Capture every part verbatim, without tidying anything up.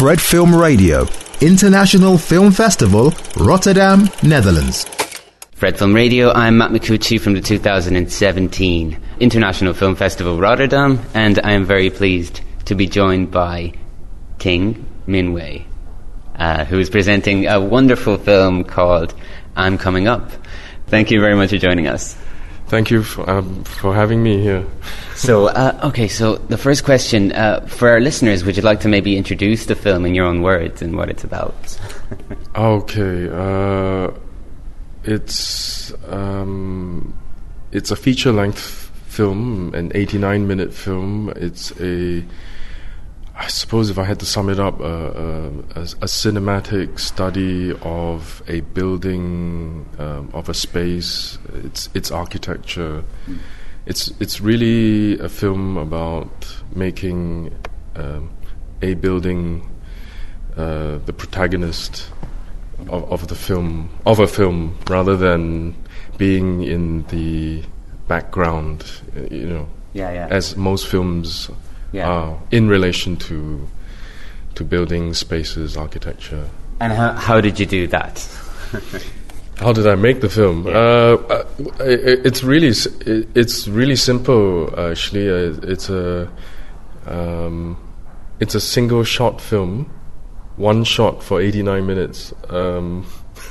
Fred Film Radio, International Film Festival, Rotterdam, Netherlands. Fred Film Radio, I'm Matt Micucci from the two thousand seventeen International Film Festival, Rotterdam, and I am very pleased to be joined by Ting Min Wei, uh, who is presenting a wonderful film called I'm Coming Up. Thank you very much for joining us. Thank you for, um, for having me here. So, uh, okay, so the first question, uh, for our listeners, would you like to maybe introduce the film in your own words and what it's about? Okay, uh, it's um, it's a feature-length film, an eighty-nine minute film. It's a, I suppose if I had to sum it up, uh, uh, a, a cinematic study of a building, um, of a space, its its architecture. Mm. It's it's really a film about making um, a building uh, the protagonist of, of the film, of a film, rather than being in the background, you know, yeah, yeah. as most films yeah. are in relation to to building spaces, architecture. And how how did you do that? How did I make the film? Yeah. Uh, it, it's really it's really simple. Actually, it's a um, it's a single shot film, one shot for eighty-nine minutes, um,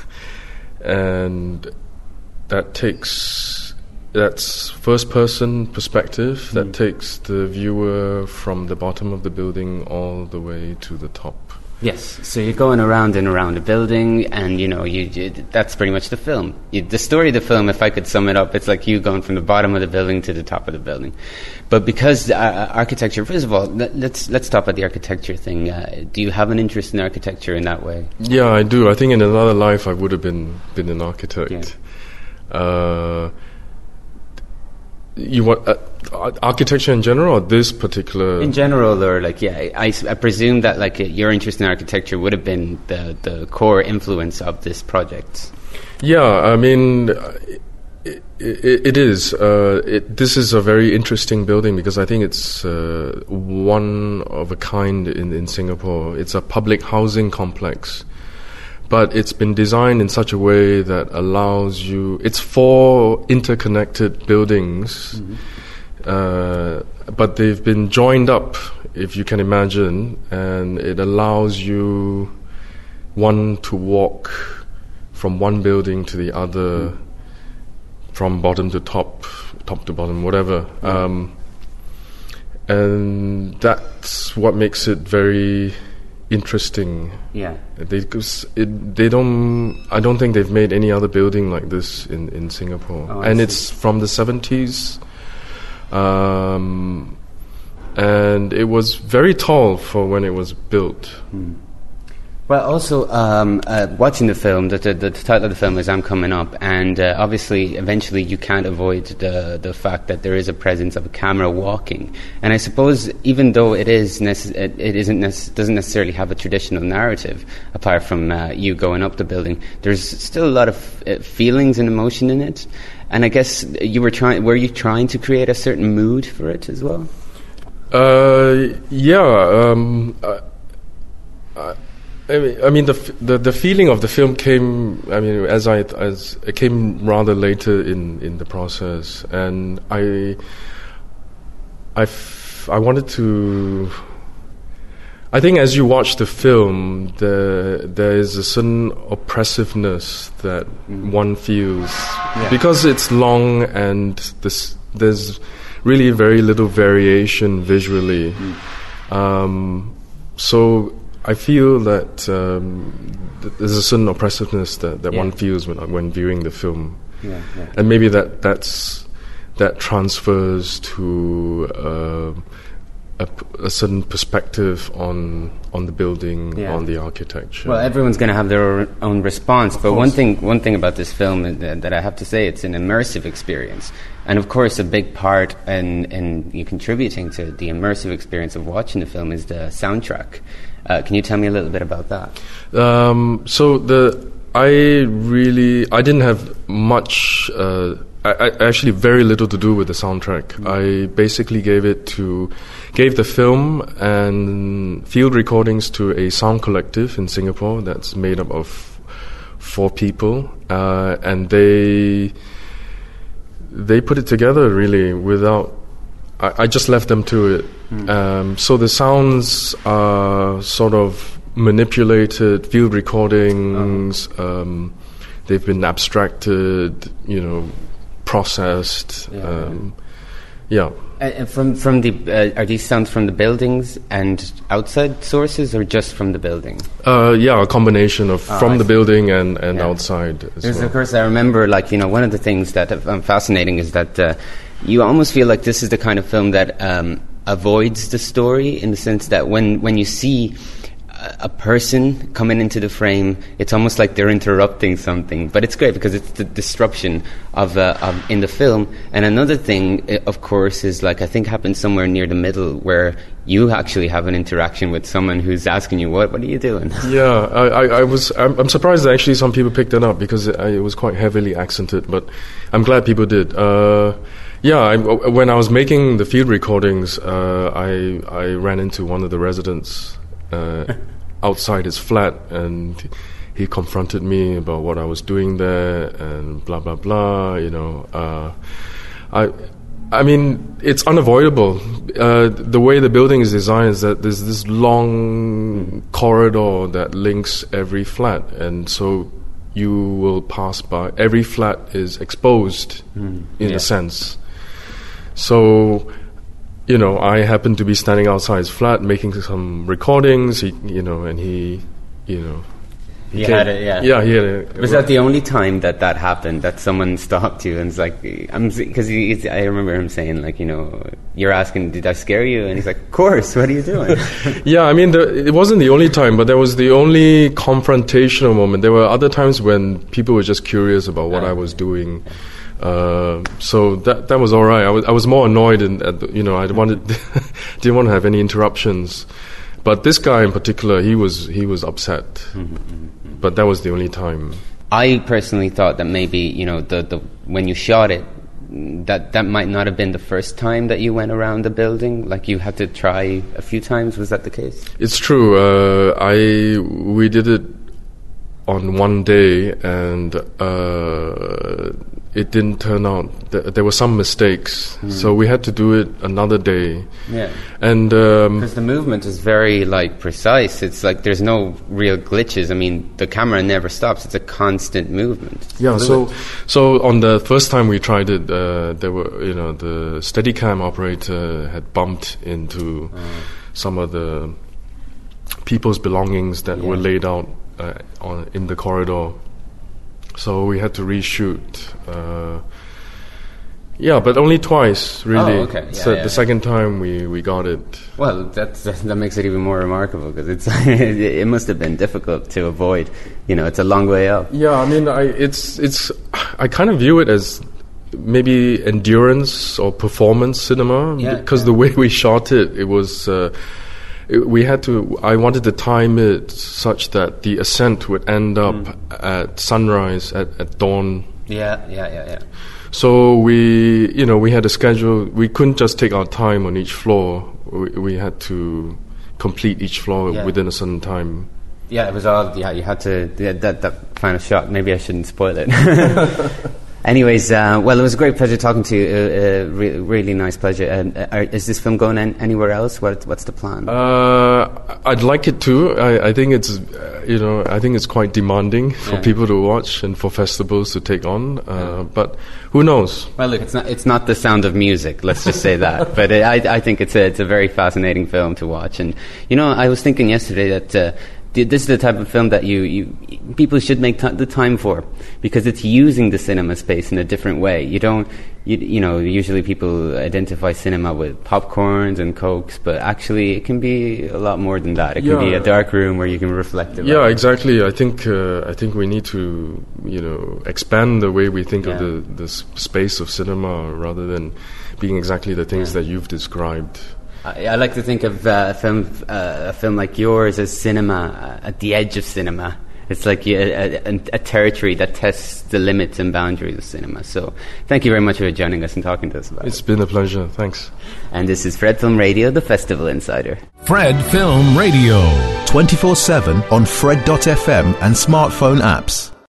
and that takes that's first person perspective. Mm. That takes the viewer from the bottom of the building all the way to the top. Yes, so you're going around and around the building, and you know, you, you that's pretty much the film. You, the story of the film, if I could sum it up, it's like you going from the bottom of the building to the top of the building. But because uh, architecture, first of all, let, let's let's stop at the architecture thing. Uh, do you have an interest in architecture in that way? Yeah, I do. I think in another life I would have been been an architect. Yeah. Uh, You want uh, architecture in general, or this particular? In general, or like, yeah, I, I presume that like uh, your interest in architecture would have been the the core influence of this project. Yeah, I mean, it, it, it is. Uh, it, this is a very interesting building because I think it's uh, one of a kind in, in Singapore. It's a public housing complex. But it's been designed in such a way that allows you... It's four interconnected buildings, mm-hmm. uh, but they've been joined up, if you can imagine, and it allows you, one, to walk from one building to the other, mm. from bottom to top, top to bottom, whatever. Mm. Um, and that's what makes it very... interesting. Yeah. They, cause it, they don't. I don't think they've made any other building like this in in Singapore, oh, and it's from the seventies. Um, and it was very tall for when it was built. Hmm. Well, also, um, uh, watching the film, the, the, the title of the film is I'm Coming Up, and uh, obviously, eventually, you can't avoid the the fact that there is a presence of a camera walking. And I suppose, even though it is nece- it, it isn't nece- doesn't necessarily have a traditional narrative, apart from uh, you going up the building, there's still a lot of uh, feelings and emotion in it. And I guess you were trying. Were you trying to create a certain mood for it as well? Uh, yeah. Um, uh, uh, I mean, I mean the, f- the the feeling of the film came. I mean, as I as it came rather later in, in the process, and I I, f- I wanted to. I think as you watch the film, there there is a certain oppressiveness that mm. one feels yeah. because it's long and this there's really very little variation visually. Mm. Um, so. I feel that um, th- there's a certain oppressiveness that, that yeah. one feels when when viewing the film, yeah, yeah. and maybe that that's that transfers to uh, a, a certain perspective on on the building, yeah. on the architecture. Well, everyone's going to have their own response, of but course. one thing one thing about this film that, that I have to say, it's an immersive experience, and of course, a big part in in you contributing to the immersive experience of watching the film is the soundtrack. Uh, can you tell me a little bit about that? Um, so the I really I didn't have much uh, I, I actually very little to do with the soundtrack. Mm. I basically gave it to, gave the film and field recordings to a sound collective in Singapore that's made up of four people, uh, and they they put it together really without. I, I just left them to it. Mm. Um, so the sounds are sort of manipulated field recordings. Uh-huh. Um, they've been abstracted, you know, processed. Yeah. Um, yeah. And from from the uh, are these sounds from the buildings and outside sources, or just from the building? Uh, yeah, a combination of oh, from I the see. building and, and yeah. outside as Because well. of course, I remember, like, you know, one of the things that I'm fascinating is that uh, you almost feel like this is the kind of film that um, avoids the story, in the sense that when when you see a person coming into the frame, it's almost like they're interrupting something. But it's great because it's the disruption of, uh, of in the film. And another thing, uh, of course, is like I think happens somewhere near the middle, where you actually have an interaction with someone who's asking you, "What? What are you doing?" Yeah, I, I, I was. I'm, I'm surprised that actually some people picked it up, because it, it was quite heavily accented. But I'm glad people did. Uh, yeah, I, when I was making the field recordings, uh, I I ran into one of the residents Uh, outside his flat, and he confronted me about what I was doing there, and blah blah blah. You know, uh, I, I mean, it's unavoidable. Uh, the way the building is designed is that there's this long corridor that links every flat, and so you will pass by. Every flat is exposed, mm, in yeah. a sense. So, you know, I happened to be standing outside his flat making some recordings. He, you know, and he, you know, he, he had it. Yeah, yeah, he had it. Was that the only time that that happened? That someone stopped you and was like, "I'm," because I remember him saying, like, you know, you're asking, "Did I scare you?" And he's like, "Of course. What are you doing?" Yeah, I mean, the, it wasn't the only time, but that was the only confrontational moment. There were other times when people were just curious about what oh. I was doing. Uh, so that that was all right. I was I was more annoyed, and you know, I wanted didn't want to have any interruptions. But this guy in particular, he was he was upset. Mm-hmm, mm-hmm. But that was the only time. I personally thought that maybe, you know, the the when you shot it, that that might not have been the first time that you went around the building. Like, you had to try a few times. Was that the case? It's true. Uh, I we did it on one day, and uh, it didn't turn out. Th- there were some mistakes, mm. so we had to do it another day. Yeah, and because um, the movement is very like precise. It's like there's no real glitches. I mean, the camera never stops. It's a constant movement. It's yeah. Fluid. So, so on the first time we tried it, uh, there were you know the Steadicam operator had bumped into oh. some of the people's belongings that yeah. were laid out uh, on in the corridor. So we had to reshoot. Uh, yeah, but only twice, really. Oh, okay. Yeah, so yeah, the yeah. second time we, we got it. Well, that's, that makes it even more remarkable, because it's it must have been difficult to avoid. You know, it's a long way up. Yeah, I mean, I it's it's I kind of view it as maybe endurance or performance cinema, yeah, because yeah. the way we shot it, it was. Uh, We had to. I wanted to time it such that the ascent would end up mm. at sunrise, at, at dawn. Yeah, yeah, yeah, yeah. So we, you know, we had a schedule. We couldn't just take our time on each floor. We, we had to complete each floor yeah. within a certain time. Yeah, it was all. Yeah, you had to. Yeah, that that final shot. Maybe I shouldn't spoil it. Anyways, uh, well, it was a great pleasure talking to you. Uh, uh, re- really nice pleasure. Uh, are, is this film going an- anywhere else? What, what's the plan? Uh, I'd like it to. I, I think it's, uh, you know, I think it's quite demanding for yeah. people to watch and for festivals to take on. Uh, yeah. But who knows? Well, look, it's not it's not The Sound of Music. Let's just say that. But it, I I think it's a it's a very fascinating film to watch. And you know, I was thinking yesterday that. Uh, This is the type of film that you, you people should make t- the time for, because it's using the cinema space in a different way. You don't, you, you know, usually people identify cinema with popcorns and cokes, but actually it can be a lot more than that. It yeah. can be a dark room where you can reflect. About yeah, it. exactly. I think uh, I think we need to, you know, expand the way we think yeah. of the the s- space of cinema, rather than being exactly the things yeah. that you've described. I, I like to think of uh, a film, uh, a film like yours as cinema uh, at the edge of cinema, It's like a, a, a territory that tests the limits and boundaries of cinema. So thank you very much for joining us and talking to us about It's it. been a pleasure. Thanks. And this is Fred Film Radio, the Festival Insider. Fred Film Radio. twenty-four seven on Fred dot f m and smartphone apps.